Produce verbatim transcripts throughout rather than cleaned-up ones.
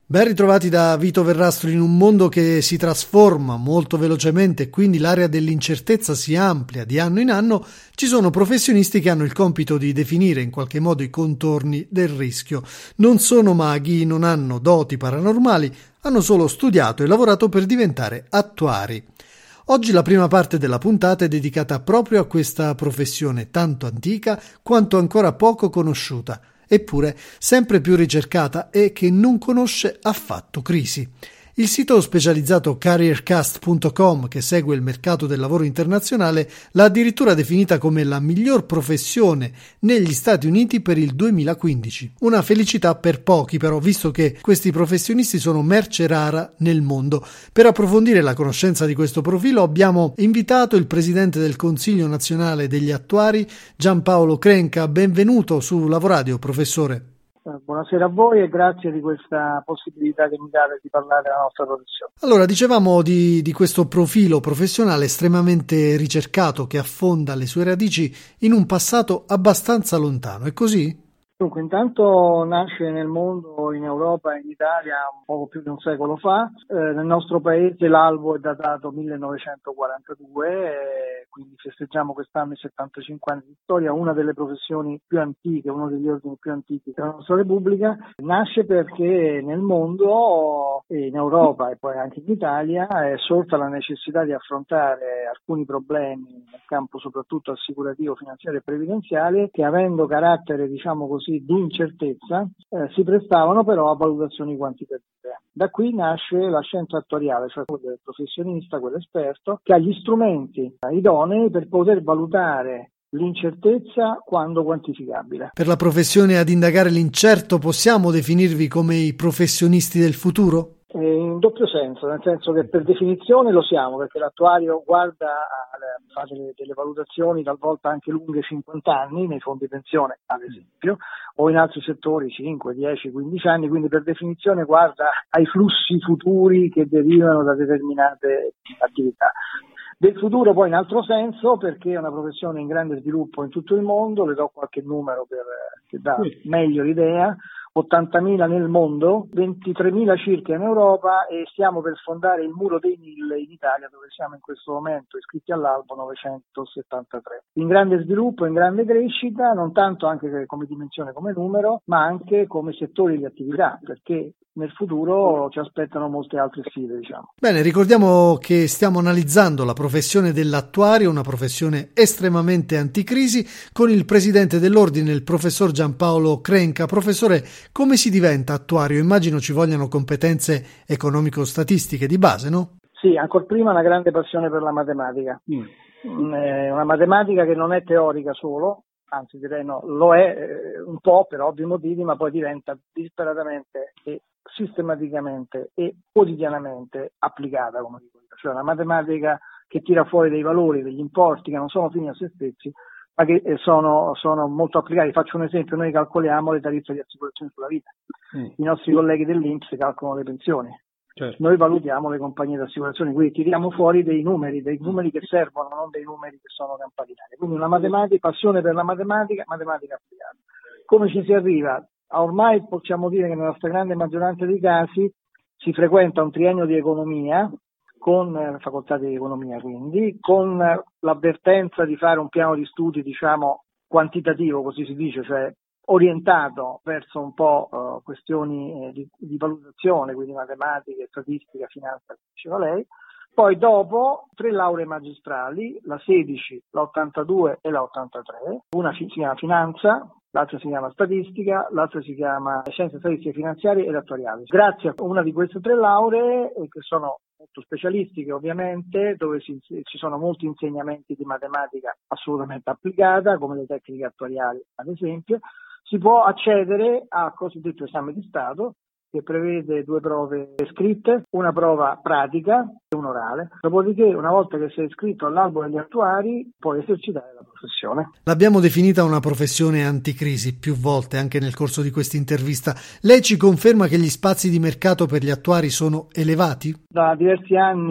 Ben ritrovati da Vito Verrastro. In un mondo che si trasforma molto velocemente e quindi l'area dell'incertezza si amplia di anno in anno, ci sono professionisti che hanno il compito di definire in qualche modo i contorni del rischio. Non sono maghi, non hanno doti paranormali, hanno solo studiato e lavorato per diventare attuari. Oggi la prima parte della puntata è dedicata proprio a questa professione tanto antica quanto ancora poco conosciuta, eppure sempre più ricercata e che non conosce affatto crisi. Il sito specializzato careercast punto com, che segue il mercato del lavoro internazionale, l'ha addirittura definita come la miglior professione negli Stati Uniti per il duemilaquindici. Una felicità per pochi, però, visto che questi professionisti sono merce rara nel mondo. Per approfondire la conoscenza di questo profilo abbiamo invitato il presidente del Consiglio Nazionale degli Attuari, Giampaolo Crenca. Benvenuto su Lavoradio, professore. Buonasera a voi e grazie di questa possibilità che mi date di parlare della nostra professione. Allora, dicevamo di, di questo profilo professionale estremamente ricercato che affonda le sue radici in un passato abbastanza lontano, è così? Dunque, intanto nasce nel mondo, in Europa e in Italia un poco più di un secolo fa. Eh, nel nostro paese l'albo è datato millenovecentoquarantadue, eh, quindi festeggiamo quest'anno i settantacinque anni di storia, una delle professioni più antiche, uno degli ordini più antichi della nostra Repubblica. Nasce perché nel mondo, in Europa e poi anche in Italia, è sorta la necessità di affrontare alcuni problemi nel campo soprattutto assicurativo, finanziario e previdenziale, che avendo carattere, diciamo così, di incertezza, eh, si prestavano però a valutazioni quantitative. Da qui nasce la scienza attuariale, cioè quella del professionista, quell'esperto, che ha gli strumenti idonei per poter valutare l'incertezza quando quantificabile. Per la professione ad indagare l'incerto possiamo definirvi come i professionisti del futuro? In doppio senso, nel senso che per definizione lo siamo, perché l'attuario guarda, fa delle, delle valutazioni talvolta anche lunghe cinquanta anni nei fondi pensione, ad esempio, o in altri settori cinque, dieci, quindici anni, quindi per definizione guarda ai flussi futuri che derivano da determinate attività. Del futuro poi in altro senso, perché è una professione in grande sviluppo in tutto il mondo, le do qualche numero per, che dà meglio l'idea. ottantamila nel mondo, ventitremila circa in Europa e stiamo per sfondare il muro dei mille in Italia, dove siamo in questo momento iscritti all'albo novecentosettantatré. In grande sviluppo, in grande crescita, non tanto anche come dimensione, come numero, ma anche come settori di attività, perché nel futuro ci aspettano molte altre sfide, diciamo. Bene, ricordiamo che stiamo analizzando la professione dell'attuario, una professione estremamente anticrisi, con il presidente dell'ordine, il professor Giampaolo Crenca. Professore, come si diventa attuario? Immagino ci vogliano competenze economico-statistiche di base, no? Sì, ancor prima una grande passione per la matematica. Mm. Eh, una matematica che non è teorica solo, anzi direi no, lo è eh, un po' per ovvi motivi, ma poi diventa disperatamente e sistematicamente e quotidianamente applicata, come dico io. Cioè una matematica che tira fuori dei valori, degli importi che non sono fini a se stessi, ma che sono, sono molto applicati. Faccio un esempio: noi calcoliamo le tariffe di assicurazione sulla vita, mm. i nostri colleghi dell'I N P S calcolano le pensioni, certo. Noi valutiamo le compagnie di assicurazione, quindi tiriamo fuori dei numeri, dei numeri che servono, non dei numeri che sono campaniliari. Quindi una matematica, passione per la matematica, matematica applicata. Come ci si arriva? Ormai possiamo dire che nella stragrande maggioranza dei casi si frequenta un triennio di economia, con eh, facoltà di economia quindi, con eh, l'avvertenza di fare un piano di studi, diciamo, quantitativo, così si dice, cioè orientato verso un po' uh, questioni eh, di, di valutazione, quindi matematica, statistica, finanza, come diceva lei. Poi dopo tre lauree magistrali, la sedici, la ottantadue e la ottantatré, una si chiama finanza, l'altra si chiama statistica, l'altra si chiama scienze statistiche finanziarie ed attuariali. Grazie a una di queste tre lauree, eh, che sono molto specialistiche ovviamente, dove si, ci sono molti insegnamenti di matematica assolutamente applicata, come le tecniche attuariali ad esempio, si può accedere al cosiddetto esame di Stato, che prevede due prove scritte, una prova pratica e un orale. Dopodiché, una volta che sei iscritto all'albo degli attuari, puoi esercitare la professione. L'abbiamo definita una professione anticrisi più volte anche nel corso di questa intervista. Lei ci conferma che gli spazi di mercato per gli attuari sono elevati? Da diversi anni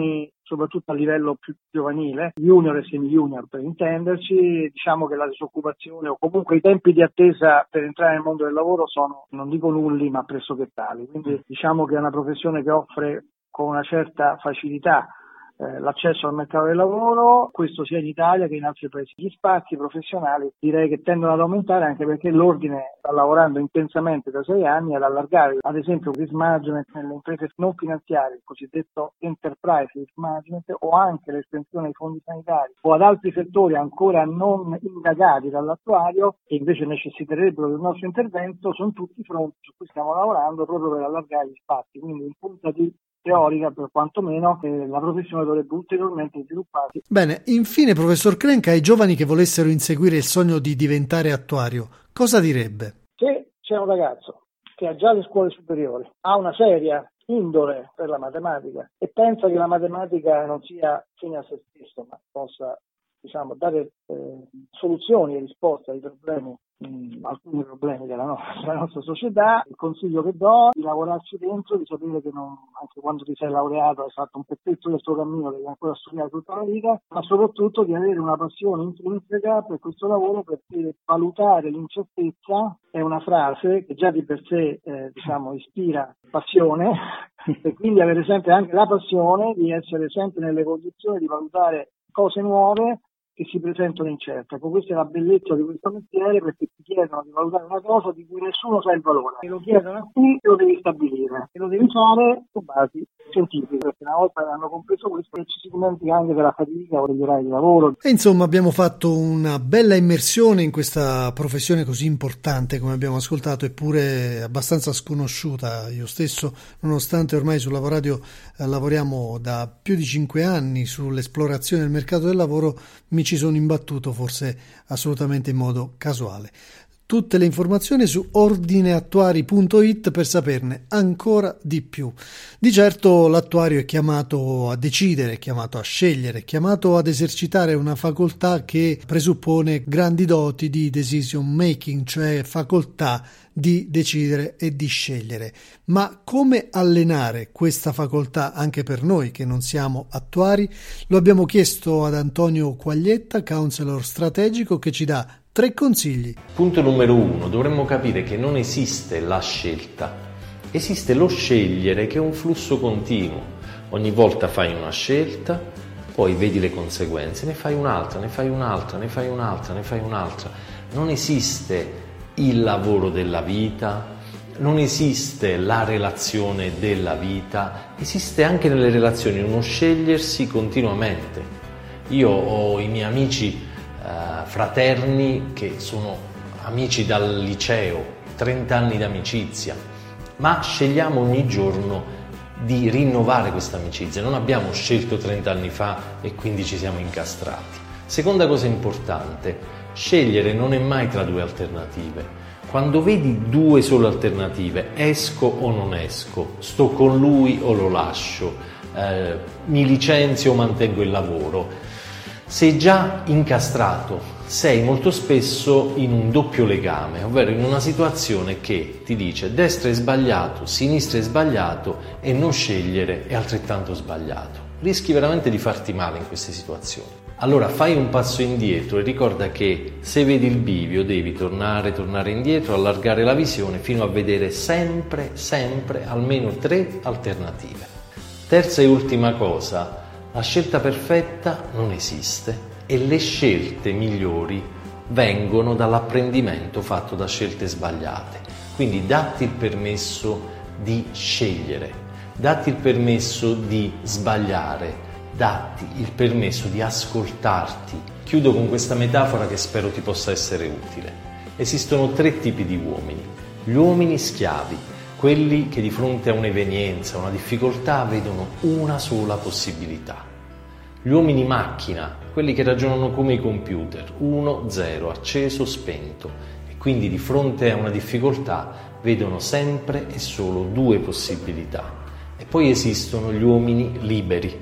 soprattutto a livello più giovanile, junior e semi-junior per intenderci. Diciamo che la disoccupazione o comunque i tempi di attesa per entrare nel mondo del lavoro sono, non dico nulli, ma pressoché tali. Quindi diciamo che è una professione che offre con una certa facilità Eh, l'accesso al mercato del lavoro, questo sia in Italia che in altri paesi. Gli spazi professionali direi che tendono ad aumentare, anche perché l'ordine sta lavorando intensamente da sei anni ad allargare, ad esempio, il risk management nelle imprese non finanziarie, il cosiddetto enterprise risk management, o anche l'estensione ai fondi sanitari o ad altri settori ancora non indagati dall'attuario che invece necessiterebbero del nostro intervento. Sono tutti fronti su cui stiamo lavorando proprio per allargare gli spazi, quindi in punta di teorica, per quanto meno, eh, la professione dovrebbe ulteriormente svilupparsi. Bene, infine, professor Crenca, ai giovani che volessero inseguire il sogno di diventare attuario, cosa direbbe? Se c'è un ragazzo che ha già le scuole superiori, ha una seria indole per la matematica e pensa che la matematica non sia fine a se stesso, ma possa, diciamo, dare eh, soluzioni e risposte ai problemi, mh, alcuni problemi della nostra, della nostra società, il consiglio che do è di lavorarci dentro, di sapere che non, anche quando ti sei laureato hai fatto un pezzetto del tuo cammino, devi ancora studiare tutta la vita, ma soprattutto di avere una passione intrinseca per questo lavoro, perché valutare l'incertezza è una frase che già di per sé eh, diciamo ispira passione e quindi avere sempre anche la passione di essere sempre nelle condizioni di valutare cose nuove che si presentano incerte. Ecco, questa è la bellezza di questo mestiere, perché ti chiedono di valutare una cosa di cui nessuno sa il valore, e lo chiedono a te e lo devi stabilire, e lo devi fare su basi scientifiche, perché una volta che hanno compreso questo ci si dimentica anche della fatica o degli orari di lavoro. E insomma abbiamo fatto una bella immersione in questa professione così importante, come abbiamo ascoltato, eppure abbastanza sconosciuta. Io stesso, nonostante ormai sulla Radio eh, lavoriamo da più di cinque anni sull'esplorazione del mercato del lavoro, mi ci sono imbattuto forse assolutamente in modo casuale. Tutte le informazioni su ordineattuari punto it per saperne ancora di più. Di certo l'attuario è chiamato a decidere, è chiamato a scegliere, è chiamato ad esercitare una facoltà che presuppone grandi doti di decision making, cioè facoltà di decidere e di scegliere. Ma come allenare questa facoltà anche per noi che non siamo attuari? Lo abbiamo chiesto ad Antonio Quaglietta, counselor strategico, che ci dà tre consigli. Punto numero uno, dovremmo capire che non esiste la scelta, esiste lo scegliere, che è un flusso continuo. Ogni volta fai una scelta, poi vedi le conseguenze, ne fai un'altra, ne fai un'altra, ne fai un'altra, ne fai un'altra. Non esiste il lavoro della vita, non esiste la relazione della vita, esiste anche nelle relazioni uno scegliersi continuamente. Io ho i miei amici Uh, fraterni che sono amici dal liceo, trenta anni d'amicizia, ma scegliamo ogni giorno di rinnovare questa amicizia. Non abbiamo scelto trenta anni fa e quindi ci siamo incastrati. Seconda cosa importante, scegliere non è mai tra due alternative. Quando vedi due sole alternative, esco o non esco, sto con lui o lo lascio, eh, mi licenzio o mantengo il lavoro, sei già incastrato, sei molto spesso in un doppio legame, ovvero in una situazione che ti dice destra è sbagliato, sinistra è sbagliato e non scegliere è altrettanto sbagliato. Rischi veramente di farti male in queste situazioni. Allora fai un passo indietro e ricorda che se vedi il bivio devi tornare, tornare indietro, allargare la visione fino a vedere sempre, sempre almeno tre alternative. Terza e ultima cosa, la scelta perfetta non esiste e le scelte migliori vengono dall'apprendimento fatto da scelte sbagliate. Quindi datti il permesso di scegliere, datti il permesso di sbagliare, datti il permesso di ascoltarti. Chiudo con questa metafora che spero ti possa essere utile. Esistono tre tipi di uomini: gli uomini schiavi, quelli che di fronte a un'evenienza, una difficoltà, vedono una sola possibilità. Gli uomini macchina, quelli che ragionano come i computer, uno, zero, acceso, spento, e quindi di fronte a una difficoltà vedono sempre e solo due possibilità. E poi esistono gli uomini liberi,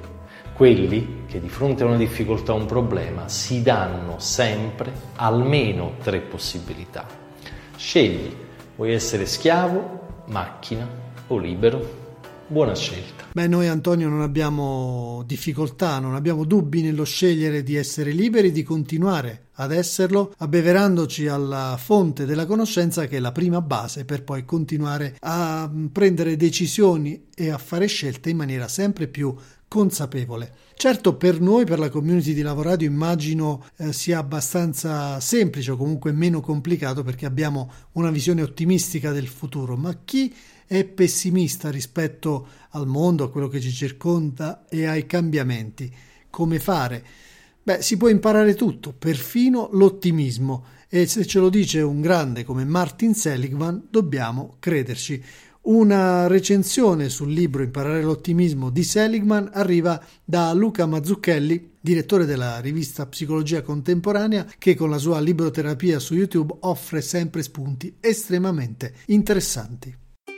quelli che di fronte a una difficoltà o un problema si danno sempre almeno tre possibilità. Scegli, vuoi essere schiavo, macchina o libero? buona scelta. Beh, noi Antonio non abbiamo difficoltà, non abbiamo dubbi nello scegliere di essere liberi, di continuare ad esserlo, abbeverandoci alla fonte della conoscenza che è la prima base per poi continuare a prendere decisioni e a fare scelte in maniera sempre più consapevole. Certo, per noi, per la community di Lavoradio, immagino eh, sia abbastanza semplice o comunque meno complicato perché abbiamo una visione ottimistica del futuro, ma chi è pessimista rispetto al mondo, a quello che ci circonda e ai cambiamenti? Come fare? Beh, si può imparare tutto, perfino l'ottimismo, e se ce lo dice un grande come Martin Seligman dobbiamo crederci. Una recensione sul libro Imparare l'ottimismo di Seligman arriva da Luca Mazzucchelli, direttore della rivista Psicologia Contemporanea, che con la sua libroterapia su YouTube offre sempre spunti estremamente interessanti.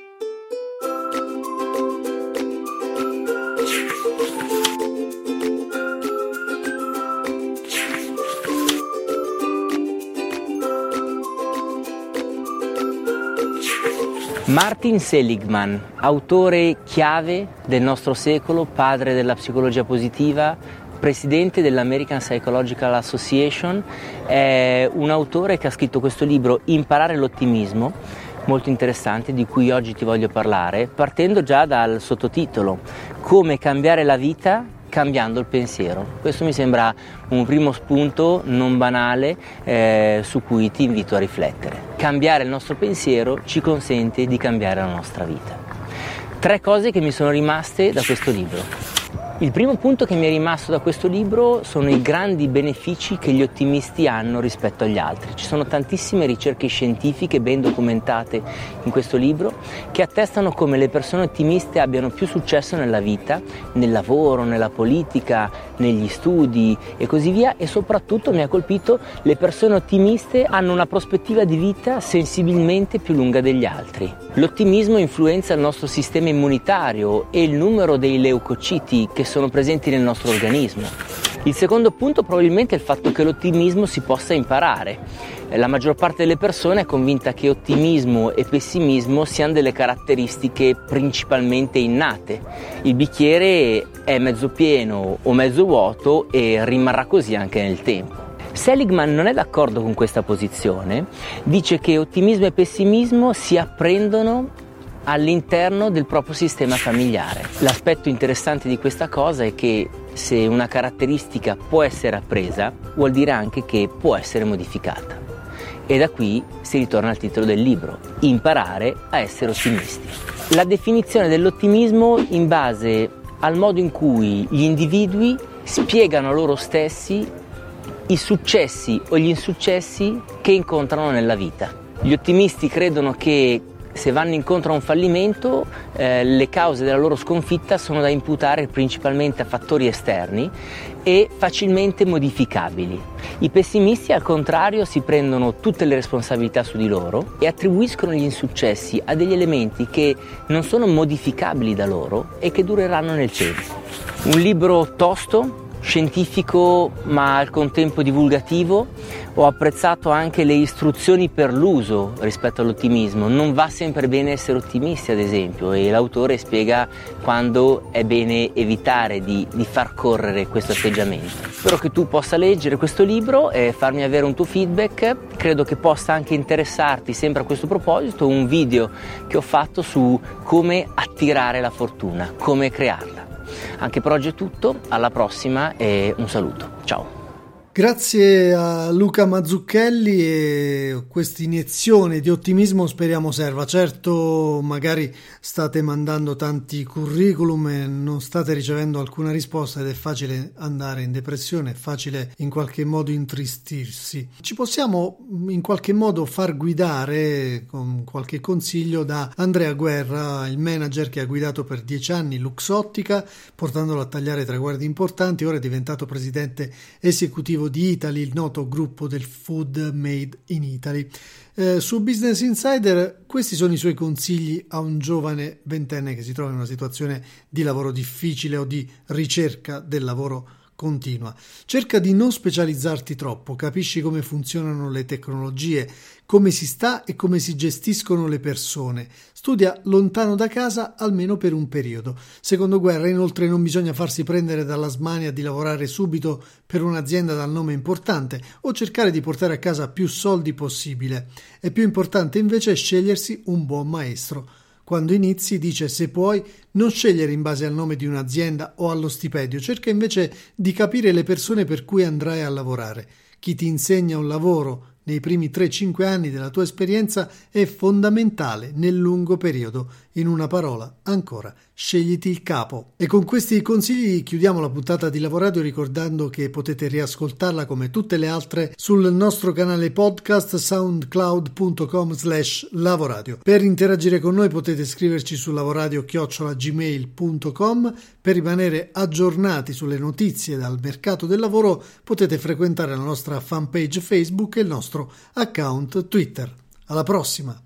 Martin Seligman, autore chiave del nostro secolo, padre della psicologia positiva, presidente dell'American Psychological Association, è un autore che ha scritto questo libro Imparare l'ottimismo, molto interessante, di cui oggi ti voglio parlare, partendo già dal sottotitolo Come cambiare la vita cambiando il pensiero. Questo mi sembra un primo spunto non banale eh, su cui ti invito a riflettere. Cambiare il nostro pensiero ci consente di cambiare la nostra vita. Tre cose che mi sono rimaste da questo libro. Il primo punto che mi è rimasto da questo libro sono i grandi benefici che gli ottimisti hanno rispetto agli altri. Ci sono tantissime ricerche scientifiche ben documentate in questo libro che attestano come le persone ottimiste abbiano più successo nella vita, nel lavoro, nella politica, negli studi e così via, e soprattutto mi ha colpito le persone ottimiste hanno una prospettiva di vita sensibilmente più lunga degli altri. L'ottimismo influenza il nostro sistema immunitario e il numero dei leucociti che sono presenti nel nostro organismo. Il secondo punto probabilmente è il fatto che l'ottimismo si possa imparare. La maggior parte delle persone è convinta che ottimismo e pessimismo siano delle caratteristiche principalmente innate. Il bicchiere è mezzo pieno o mezzo vuoto e rimarrà così anche nel tempo. Seligman non è d'accordo con questa posizione, dice che ottimismo e pessimismo si apprendono all'interno del proprio sistema familiare. L'aspetto interessante di questa cosa è che se una caratteristica può essere appresa, vuol dire anche che può essere modificata. E da qui si ritorna al titolo del libro, Imparare a essere ottimisti. La definizione dell'ottimismo in base al modo in cui gli individui spiegano a loro stessi i successi o gli insuccessi che incontrano nella vita. Gli ottimisti credono che se vanno incontro a un fallimento, eh, le cause della loro sconfitta sono da imputare principalmente a fattori esterni e facilmente modificabili. I pessimisti, al contrario, si prendono tutte le responsabilità su di loro e attribuiscono gli insuccessi a degli elementi che non sono modificabili da loro e che dureranno nel tempo. Un libro tosto, scientifico ma al contempo divulgativo. Ho apprezzato anche le istruzioni per l'uso rispetto all'ottimismo. Non va sempre bene essere ottimisti, ad esempio, e l'autore spiega quando è bene evitare di, di far correre questo atteggiamento. Spero che tu possa leggere questo libro e farmi avere un tuo feedback. Credo che possa anche interessarti, sempre a questo proposito, un video che ho fatto su come attirare la fortuna, come crearla. Anche per oggi è tutto, alla prossima e un saluto, ciao. Grazie a Luca Mazzucchelli, e questa iniezione di ottimismo speriamo serva. Certo, magari state mandando tanti curriculum e non state ricevendo alcuna risposta ed è facile andare in depressione, è facile in qualche modo intristirsi. Ci possiamo in qualche modo far guidare con qualche consiglio da Andrea Guerra, il manager che ha guidato per dieci anni Luxottica, portandolo a tagliare traguardi importanti. Ora è diventato presidente esecutivo di Italy, il noto gruppo del food made in Italy. Eh, su Business Insider questi sono i suoi consigli a un giovane ventenne che si trova in una situazione di lavoro difficile o di ricerca del lavoro continua. Cerca di non specializzarti troppo, capisci come funzionano le tecnologie, come si sta e come si gestiscono le persone. Studia lontano da casa almeno per un periodo. Secondo Guerra, inoltre, non bisogna farsi prendere dalla smania di lavorare subito per un'azienda dal nome importante o cercare di portare a casa più soldi possibile. È più importante invece scegliersi un buon maestro. Quando inizi, dice, se puoi, non scegliere in base al nome di un'azienda o allo stipendio, cerca invece di capire le persone per cui andrai a lavorare. Chi ti insegna un lavoro nei primi tre cinque anni della tua esperienza è fondamentale nel lungo periodo. In una parola, ancora, scegliti il capo. E con questi consigli chiudiamo la puntata di Lavoradio, ricordando che potete riascoltarla come tutte le altre sul nostro canale podcast soundcloud punto com slash lavoradio. Per interagire con noi potete scriverci su lavoradio chiocciola gmail punto com. Per rimanere aggiornati sulle notizie dal mercato del lavoro potete frequentare la nostra fanpage Facebook e il nostro account Twitter. Alla prossima!